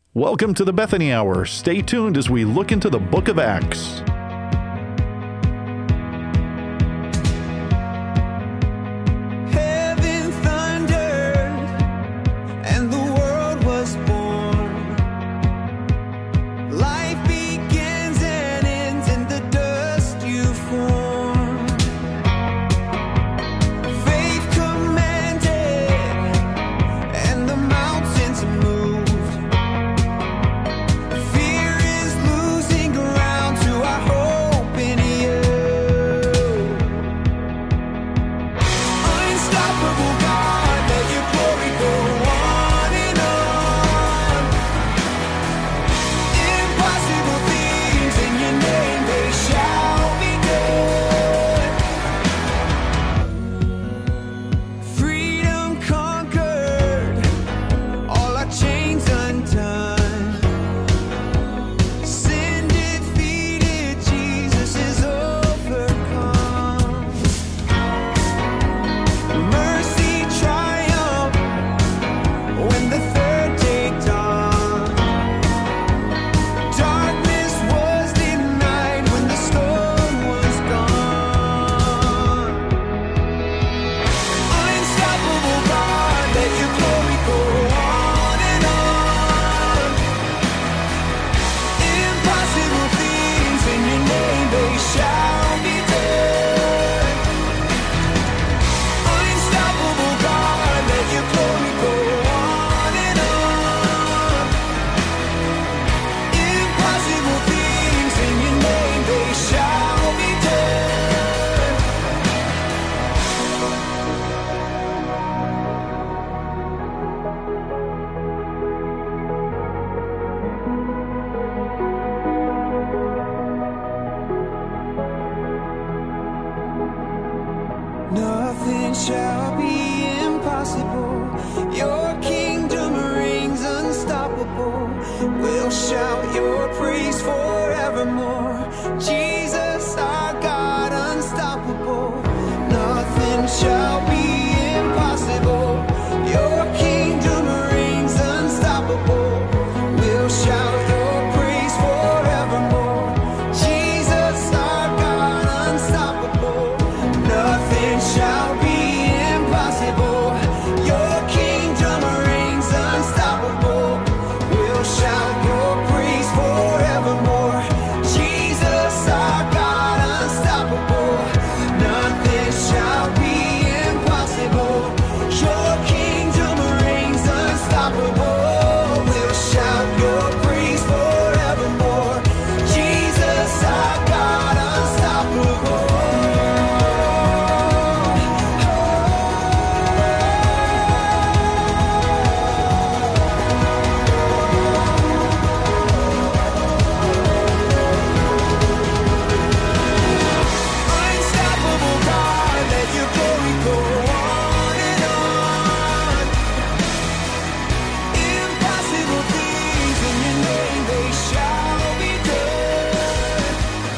Welcome to the Bethany Hour. Stay tuned as we look into the book of Acts. Heaven thundered, and the world was born. Life begins and ends in the dust you form. Faith commanded, and the mountains moved. Fear is losing ground to our hope in you. Unstoppable God, let your glory go on and on. Impossible things in your name, they shall be done. Freedom conquered, all our chains undone. Sin defeated, Jesus is overcome. Mercy triumphed when the third day dawned. Darkness was denied when the storm was gone. Unstoppable God, let your glory go on and on. Impossible things in your name, they shall be done. Unstoppable God, let your glory go on and on. Impossible things in your name, they shall be done. Nothing shall be impossible. Your kingdom reigns unstoppable. We'll shout your praise forevermore. Jesus, our God, unstoppable. Nothing shall be impossible. Your kingdom reigns unstoppable. We'll shout your praise forevermore. Jesus, our God, unstoppable. Nothing shall be impossible. Your kingdom reigns unstoppable. We'll shout your praise forevermore. Jesus, our God, unstoppable. Nothing shall be impossible. Your kingdom reigns unstoppable. We'll shout your praise forevermore. Jesus, our God, unstoppable. Unstoppable God, let your glory go on and on. Impossible things in your name, they shall be done.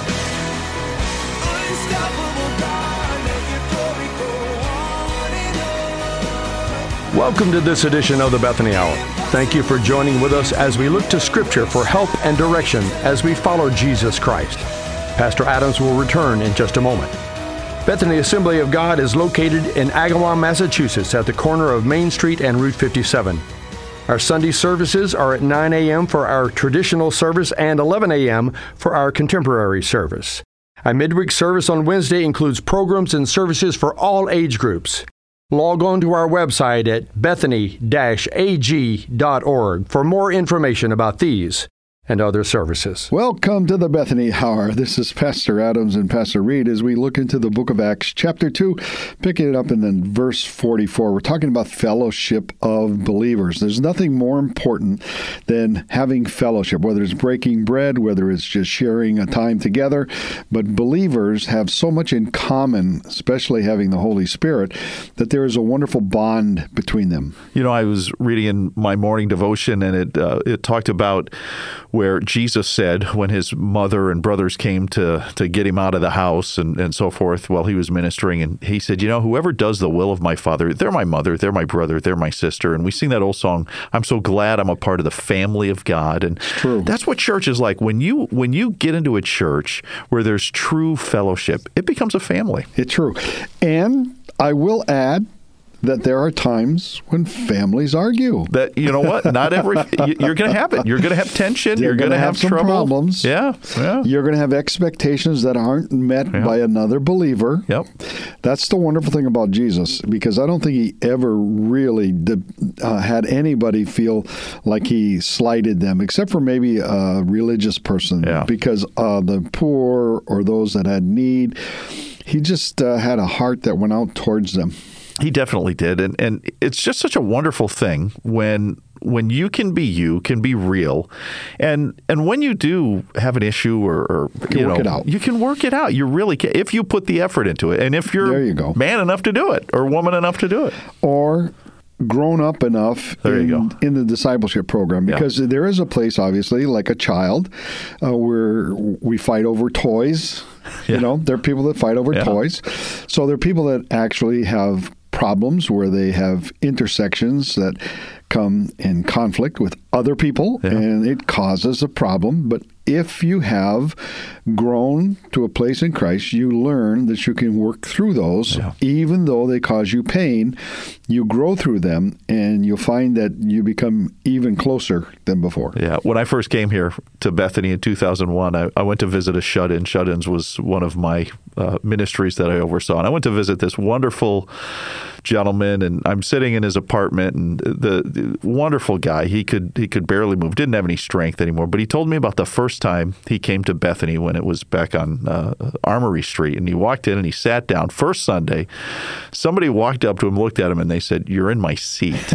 Unstoppable God, let your glory go on and on. Welcome to this edition of the Bethany Hour. Thank you for joining with us as we look to Scripture for help and direction as we follow Jesus Christ. Pastor Adams will return in just a moment. Bethany Assembly of God is located in Agawam, Massachusetts at the corner of Main Street and Route 57. Our Sunday services are at 9 a.m. for our traditional service and 11 a.m. for our contemporary service. Our midweek service on Wednesday includes programs and services for all age groups. Log on to our website at bethany-ag.org for more information about these and other services. Welcome to the Bethany Hour. This is Pastor Adams and Pastor Reed as we look into the book of Acts, chapter 2, picking it up in then verse 44. We're talking about fellowship of believers. There's nothing more important than having fellowship, whether it's breaking bread, whether it's just sharing a time together. But believers have so much in common, especially having the Holy Spirit, that there is a wonderful bond between them. You know, I was reading in my morning devotion, and it talked about where Jesus said when his mother and brothers came to get him out of the house and so forth while he was ministering, and he said, whoever does the will of my Father, they're my mother, they're my brother, they're my sister. And we sing that old song, I'm so glad I'm a part of the family of God. And True. That's what church is like. When you get into a church where there's true fellowship, it becomes a family. It's true. And I will add that there are times when families argue. That, you know what? Not every, you're going to have it. You're going to have tension. They're You're going to have some trouble. problems. Yeah. You're going to have expectations that aren't met by another believer. Yep. That's the wonderful thing about Jesus, because I don't think he ever really had anybody feel like he slighted them, except for maybe a religious person, because the poor or those that had need, he just had a heart that went out towards them. He definitely did. And it's just such a wonderful thing when you can be real. And when you do have an issue or work it out. You can work it out. You really can, if you put the effort into it. And if you're There you go. man enough to do it or woman enough to do it. Or grown up enough in the discipleship program, because there is a place, obviously, like a child, where we fight over toys. There are people that fight over toys. So there are people that actually have problems where they have intersections that come in conflict with other people, and it causes a problem. But if you have grown to a place in Christ, you learn that you can work through those, even though they cause you pain. You grow through them, and you'll find that you become even closer than before. Yeah. When I first came here to Bethany in 2001, I went to visit a shut-in. Shut-ins was one of my ministries that I oversaw. And I went to visit this wonderful gentleman, and I'm sitting in his apartment, and the wonderful guy, he could barely move, didn't have any strength anymore. But he told me about the first time he came to Bethany when it was back on Armory Street. And he walked in and he sat down. First Sunday, somebody walked up to him, looked at him, and they said, "You're in my seat."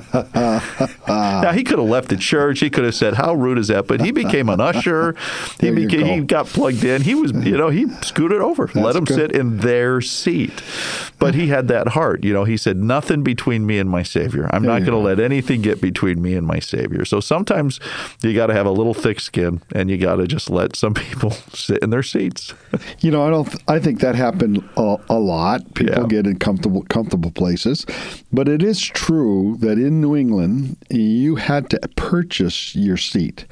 Now, he could have left the church. He could have said, "How rude is that?" But he became an usher. He got plugged in. He was, he scooted over, let him sit in their seat. But he had that heart. He said, "Nothing between me and my Savior. I'm not going to let anything get between me and my Savior." So sometimes you got to have a little thick skin, and you got to just let some people sit in their seats. I think that happened a lot. People get in comfortable places. But it is true that in New England, you had to purchase your seat.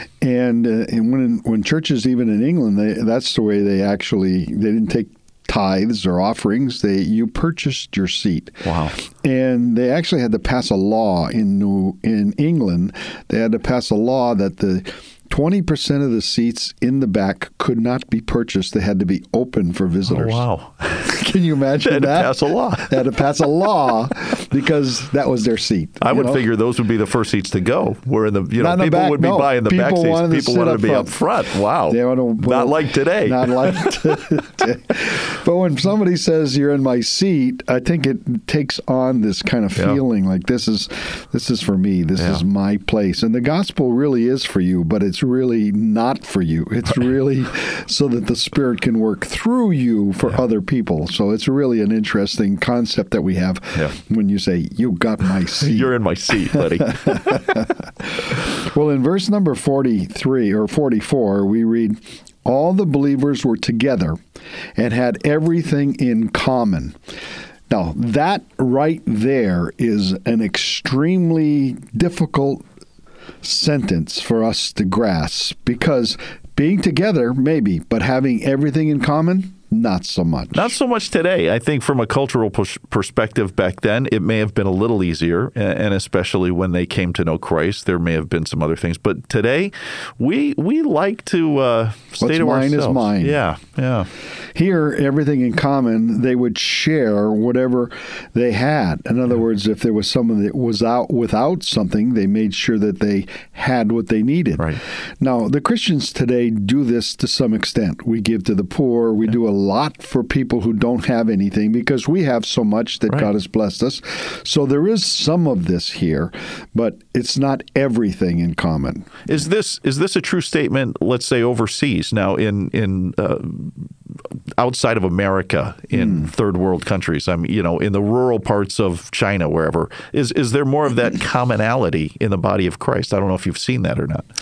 And when churches, even in England, that's the way they didn't take tithes or offerings. You purchased your seat. Wow. And they actually had to pass a law in England. They had to pass a law that the 20% of the seats in the back could not be purchased. They had to be open for visitors. Oh, wow. Can you imagine that? They had to pass a law. They had to pass a law because that was their seat. I would figure those would be the first seats to go, where people would be buying the back seats. People wanted to be up front. Wow. Not like today. Not like today. But when somebody says you're in my seat, I think it takes on this kind of feeling like this is for me. This is my place. And the gospel really is for you, but it's really not for you. It's really so that the Spirit can work through you for other people. So it's really an interesting concept that we have when you say, "You got my seat." You're in my seat, buddy. Well, in verse number 43 or 44, we read, "All the believers were together and had everything in common." Now, that right there is an extremely difficult sentence for us to grasp, because being together, maybe, but having everything in common, not so much. Not so much today. I think from a cultural perspective back then, it may have been a little easier, and especially when they came to know Christ, there may have been some other things. But today, we like to stay to ourselves. What's mine is mine. Yeah. Here, everything in common, they would share whatever they had. In other words, if there was someone that was out without something, they made sure that they had what they needed. Right. Now, the Christians today do this to some extent. We give to the poor. We do a lot for people who don't have anything, because we have so much that God has blessed us. So there is some of this here, but it's not everything in common. Is this a true statement, let's say, overseas? Now, in outside of America, in third world countries, in the rural parts of China, wherever, is there more of that commonality in the body of Christ? I don't know if you've seen that or not.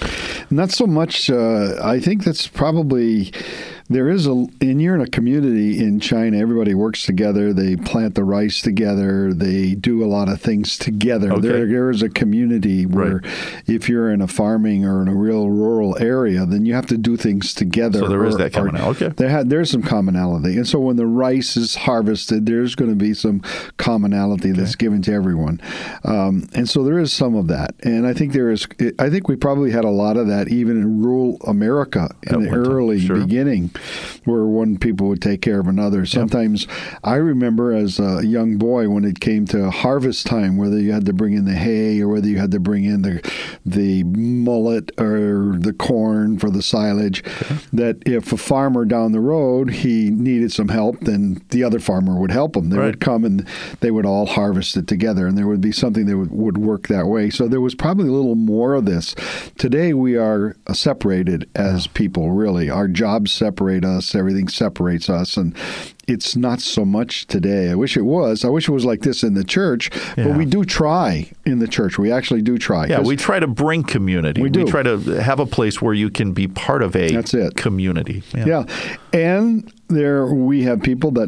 Not so much. I think that's probably there is and you're in a community in China. Everybody works together. They plant the rice together. They do a lot of things together. Okay. There is a community where, if you're in a farming or in a real rural area, then you have to do things together. So there is that commonality. Okay. There's some commonality, and so when the rice is harvested, there's going to be some commonality that's given to everyone, and so there is some of that. And I think there is. I think we probably had a lot of that even in rural America in the early beginning, where one people would take care of another. Sometimes I remember as a young boy when it came to harvest time, whether you had to bring in the hay or whether you had to bring in the mullet or the corn for the silage, that if a farmer down the road, he needed some help, then the other farmer would help him. They would come and they would all harvest it together, and there would be something that would work that way. So there was probably a little more of this. Today we are separated as people, really. Our jobs separate us. Everything separates us. And it's not so much today. I wish it was. I wish it was like this in the church, but we do try in the church. We actually do try. Yeah, we try to bring community. We do. We try to have a place where you can be part of a community. Yeah. And there we have people that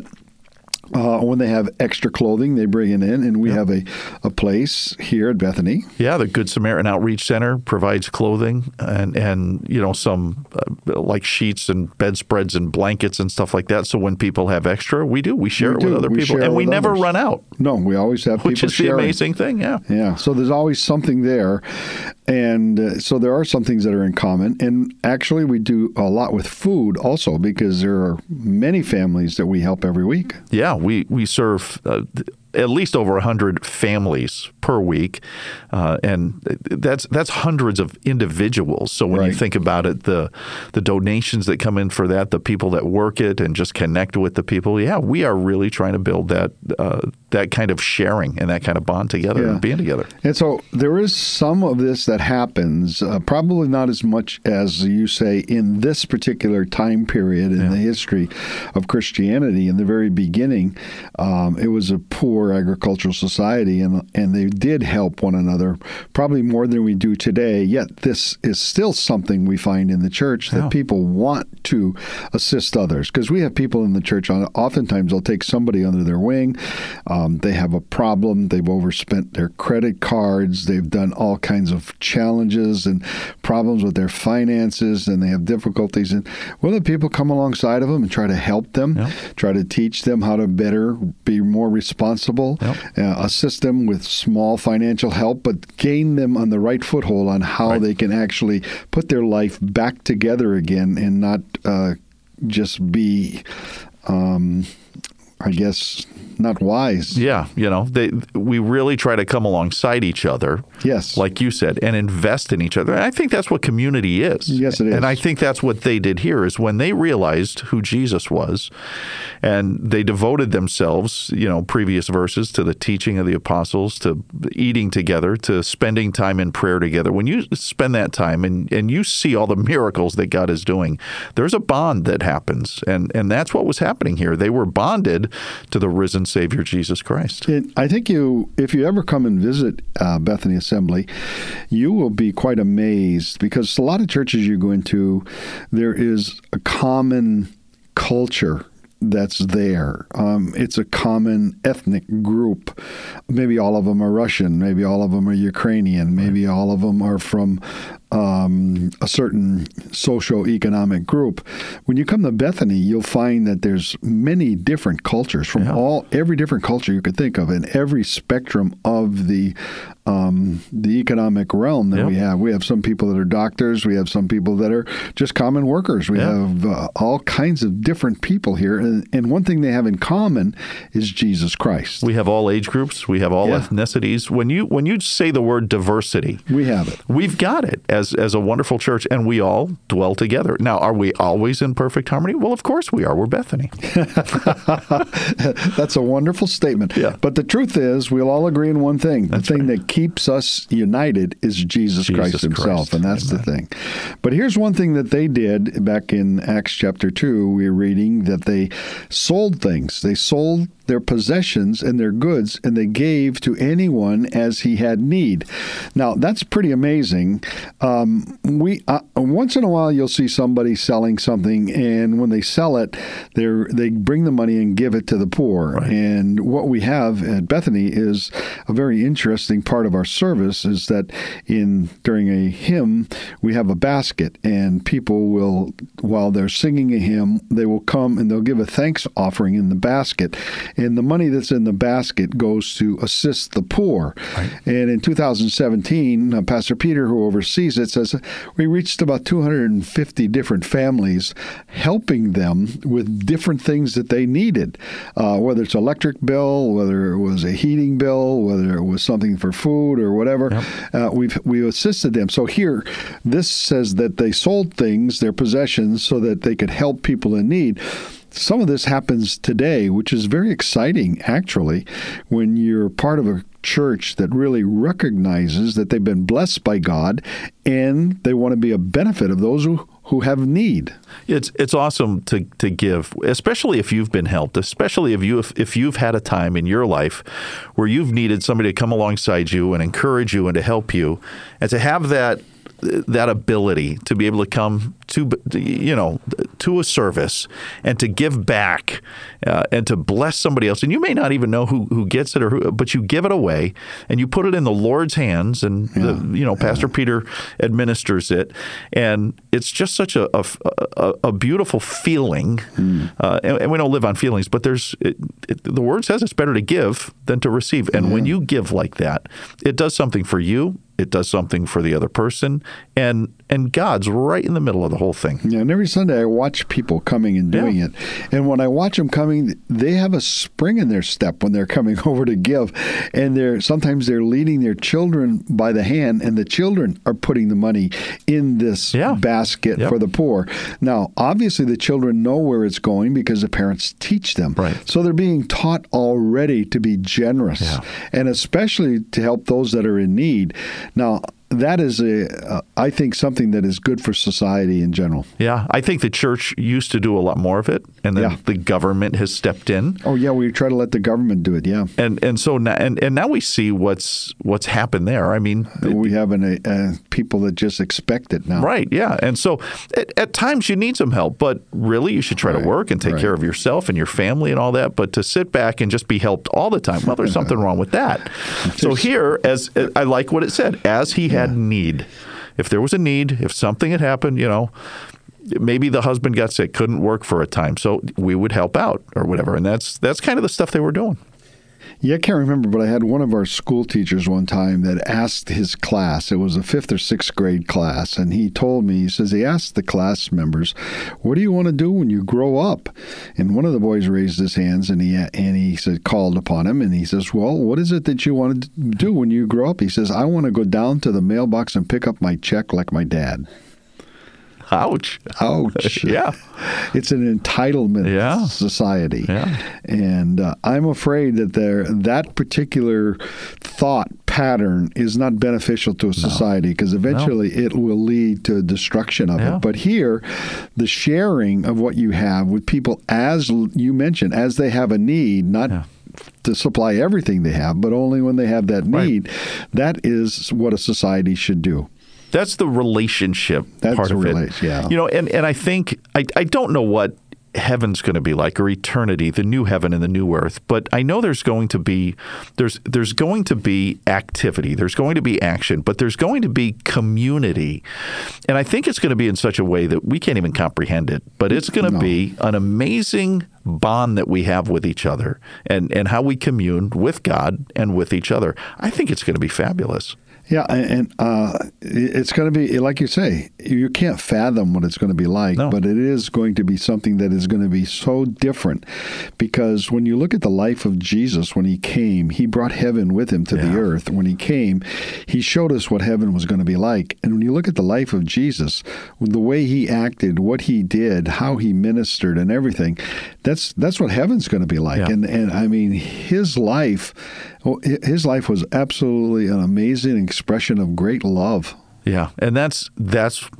when they have extra clothing, they bring it in, and we have a place here at Bethany. Yeah, the Good Samaritan Outreach Center provides clothing and some like sheets and bedspreads and blankets and stuff like that. So when people have extra, we share it with other people, and we never run out. No, we always have people sharing. Which is the amazing thing, Yeah, so there's always something there. And so there are some things that are in common. And actually, we do a lot with food also, because there are many families that we help every week. Yeah, we serve at least over 100 families per week, and that's hundreds of individuals. So when you think about it, the donations that come in for that, the people that work it and just connect with the people, we are really trying to build that kind of sharing and that kind of bond together and being together. And so there is some of this that happens, probably not as much as you say in this particular time period in the history of Christianity. In the very beginning, it was a poor agricultural society, and they did help one another probably more than we do today. Yet this is still something we find in the church, that people want to assist others, because we have people in the church, oftentimes they'll take somebody under their wing. They have a problem. They've overspent their credit cards. They've done all kinds of challenges and problems with their finances, and they have difficulties. And well, the people come alongside of them and try to help them, try to teach them how to be more responsible, assist them with small financial help, but gain them on the right foothold on how they can actually put their life back together again and not just be, I guess, not wise. Yeah, we really try to come alongside each other. Yes. Like you said, and invest in each other. And I think that's what community is. Yes, it is. And I think that's what they did here, is when they realized who Jesus was, and they devoted themselves, previous verses, to the teaching of the apostles, to eating together, to spending time in prayer together. When you spend that time and you see all the miracles that God is doing, there's a bond that happens. And that's what was happening here. They were bonded to the risen Savior, Jesus Christ. I think if you ever come and visit Bethany Assembly, you will be quite amazed, because a lot of churches you go into, there is a common culture that's there. It's a common ethnic group. Maybe all of them are Russian. Maybe all of them are Ukrainian. Maybe all of them are from a certain socio-economic group. When you come to Bethany, you'll find that there's many different cultures from every different culture you could think of, in every spectrum of the economic realm that we have. We have some people that are doctors. We have some people that are just common workers. We have all kinds of different people here. And one thing they have in common is Jesus Christ. We have all age groups. We have all ethnicities. When you say the word diversity, we have it. We've got it as a wonderful church, and we all dwell together. Now, are we always in perfect harmony? Well, of course we are. We're Bethany. That's a wonderful statement. Yeah. But the truth is, we'll all agree on one thing. The thing that keeps us united is Jesus Christ himself, and that's the thing. But here's one thing that they did back in Acts chapter 2. We're reading that they sold things. They sold their possessions and their goods, and they gave to anyone as he had need. Now, that's pretty amazing. We once in a while, you'll see somebody selling something, and when they sell it, they bring the money and give it to the poor. Right. And what we have at Bethany is a very interesting part of our service is that during a hymn, we have a basket, and people will, while they're singing a hymn, they will come and they'll give a thanks offering in the basket. And the money that's in the basket goes to assist the poor. Right. And in 2017, Pastor Peter, who oversees it, says we reached about 250 different families, helping them with different things that they needed, whether it's electric bill, whether it was a heating bill, whether it was something for food or whatever. Yep. We've assisted them. So here, this says that they sold things, their possessions, so that they could help people in need. Some of this happens today, which is very exciting, actually, when you're part of a church that really recognizes that they've been blessed by God and they want to be a benefit of those who have need. It's awesome to give, especially if you've been helped, especially if you've had a time in your life where you've needed somebody to come alongside you and encourage you and to help you, and to have that ability to be able to come to a service and to give back and to bless somebody else. And you may not even know who gets it but you give it away and you put it in the Lord's hands, and Pastor Peter administers it, and it's just such a beautiful feeling. And we don't live on feelings, but the Word says it's better to give than to receive. And when you give like that, it does something for you. It does something for the other person, and God's right in the middle of the whole thing. Yeah, and every Sunday I watch people coming and doing it. And when I watch them coming, they have a spring in their step when they're coming over to give. And sometimes they're leading their children by the hand, and the children are putting the money in this basket for the poor. Now, obviously the children know where it's going because the parents teach them. Right. So they're being taught already to be generous, and especially to help those that are in need. Now, that is, I think, something that is good for society in general. Yeah, I think the church used to do a lot more of it, and then the government has stepped in. Oh yeah, we try to let the government do it. Yeah, and so now, and now we see what's happened there. I mean, we have people that just expect it now. Right. Yeah, and so at times you need some help, but really you should try to work and take care of yourself and your family and all that. But to sit back and just be helped all the time, well, there's something wrong with that. So here, as I like what it said, as he had need. If there was a need, if something had happened, maybe the husband got sick, couldn't work for a time, so we would help out or whatever. And that's kind of the stuff they were doing. Yeah, I can't remember, but I had one of our school teachers one time that asked his class, it was a 5th or 6th grade class, and he told me, he asked the class members, what do you want to do when you grow up? And one of the boys raised his hands, and he said, called upon him, and he says, well, what is it that you want to do when you grow up? He says, I want to go down to the mailbox and pick up my check like my dad. Ouch. Yeah. It's an entitlement society. Yeah. And I'm afraid that that particular thought pattern is not beneficial to a society because eventually it will lead to destruction of it. But here, the sharing of what you have with people, as you mentioned, as they have a need, not to supply everything they have, but only when they have that need, that is what a society should do. That's the relationship part of it. And I think, I don't know what heaven's going to be like, or eternity, the new heaven and the new earth, but I know there's going to be activity, there's going to be action, but there's going to be community. And I think it's going to be in such a way that we can't even comprehend it, but it's going to be an amazing bond that we have with each other and how we commune with God and with each other. I think it's going to be fabulous. Yeah, and it's going to be, like you say, you can't fathom what it's going to be like, but it is going to be something that is going to be so different, because when you look at the life of Jesus, when he came, he brought heaven with him to the earth. When he came, he showed us what heaven was going to be like. And when you look at the life of Jesus, the way he acted, what he did, how he ministered and everything, that's what heaven's going to be like. And I mean, his life was absolutely an amazing expression of great love. Yeah, and that's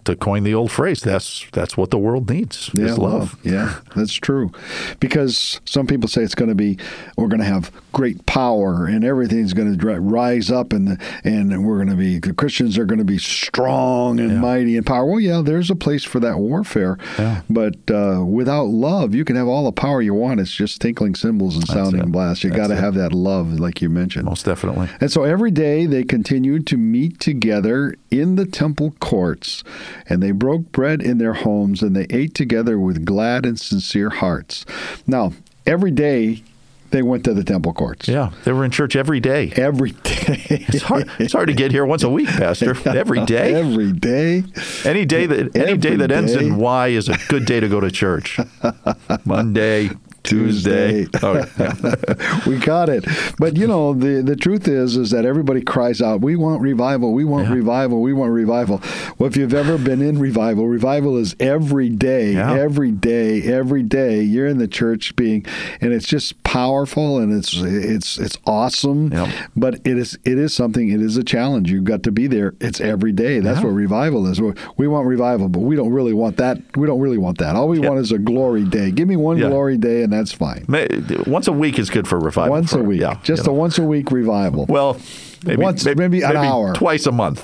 to coin the old phrase, that's what the world needs, is love. Yeah, that's true. Because some people say we're going to have great power and everything's going to rise up and the Christians are going to be strong and mighty in power. Well, yeah, there's a place for that warfare. Yeah. But without love, you can have all the power you want. It's just tinkling cymbals and sounding blasts. You got to have that love, like you mentioned. Most definitely. And so every day they continued to meet together in the temple courts, and they broke bread in their homes, and they ate together with glad and sincere hearts. Now, every day they went to the temple courts. Yeah, they were in church every day. Every day. It's hard to get here once a week, Pastor. Every day. Every day. Any day that ends in Y is a good day to go to church. Monday, Tuesday. Oh, yeah. We got it. But, the truth is that everybody cries out, we want revival, we want revival, we want revival. Well, if you've ever been in revival is every day, every day, every day. You're in the church and it's just powerful and it's awesome. Yep. But it is something, it is a challenge. You've got to be there. It's every day. That's what revival is. We want revival, but we don't really want that. All we want is a glory day. Give me one glory day and that's fine. Once a week is good for revival. Once a week. Just a once a week revival. Well, maybe an hour. Twice a month.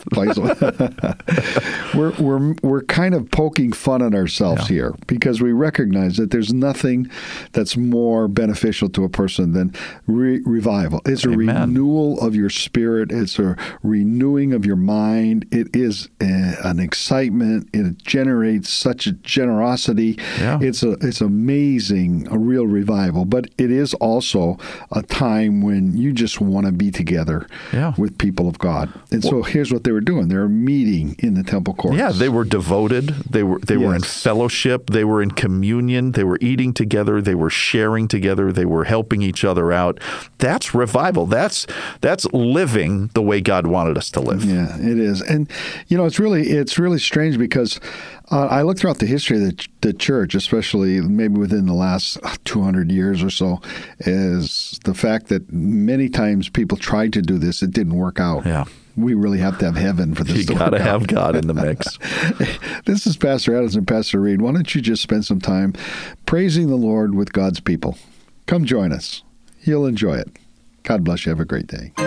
We're kind of poking fun at ourselves here because we recognize that there's nothing that's more beneficial to a person than revival. It's a renewal of your spirit. It's a renewing of your mind. It is an excitement. It generates such a generosity. Yeah. It's amazing, a real revival. But it is also a time when you just want to be together. Yeah. With people of God. And so here's what they were doing. They were meeting in the temple courts. Yeah, they were devoted. They were in fellowship. They were in communion. They were eating together. They were sharing together. They were helping each other out. That's revival. That's living the way God wanted us to live. Yeah, it is. And, it's really strange because I look throughout the history of the church, especially maybe within the last 200 years or so, is the fact that many times people tried to do this. It didn't work out. Yeah. We really have to have heaven for this to work out. You got to have God in the mix. This is Pastor Adams and Pastor Reed. Why don't you just spend some time praising the Lord with God's people? Come join us. You'll enjoy it. God bless you. Have a great day.